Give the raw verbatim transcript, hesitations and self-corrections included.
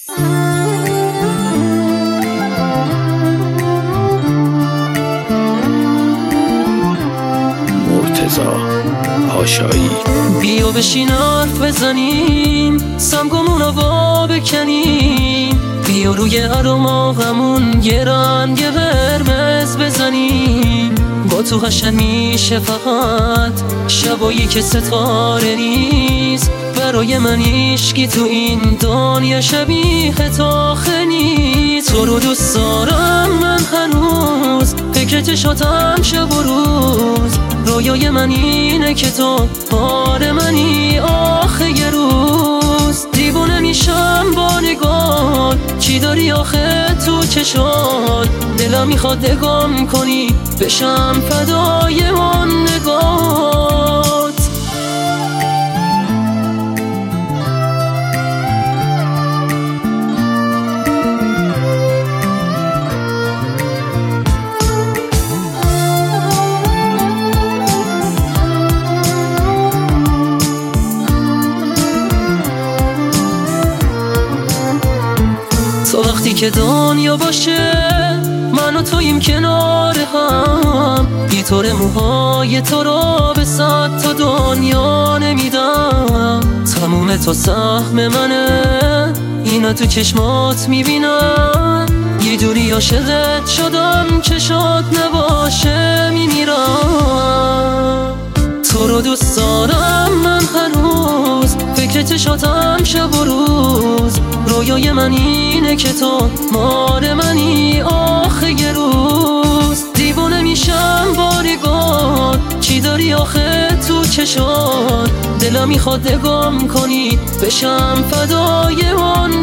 مرتضی پاشایی. بیا بشین حرف بزنیم، سمگمونو وا بکنیم، بیا روی ارماغمون یه رنگ قرمز بزنیم. با تو قشنگ میشه فقط شبایی که ستاره نیست، برای من هیچکی تو این دنیا شبیه تاخه نیست. تو رو دوست دارم من هنوز، فکر چشاتم شب و روز، رویای من اینه که تو بار منی آخه یه روز. دیوونه میشم با نگاه، چی داری آخه تو چشات، دلم میخواد نگام کنی بشم فدای اون نگات. تو وقتی که دنیا باشه من و تویم کنار هم، بی طور موهای تو رو به صد تا دنیا نمیدم. تموم تو سهم منه، اینا تو چشمات میبینم، یه جوری عاشقت شدم چشات نباشه میمیرم. تو رو دوست دارم من هنوز، فکر چشاتم شب و روز، رویای من اینه که تو مار منی آخه یه روز. دیوونه میشم با نگات، چی داری آخه تو چشات، دلم میخواد نگام کنی بشم فدای اون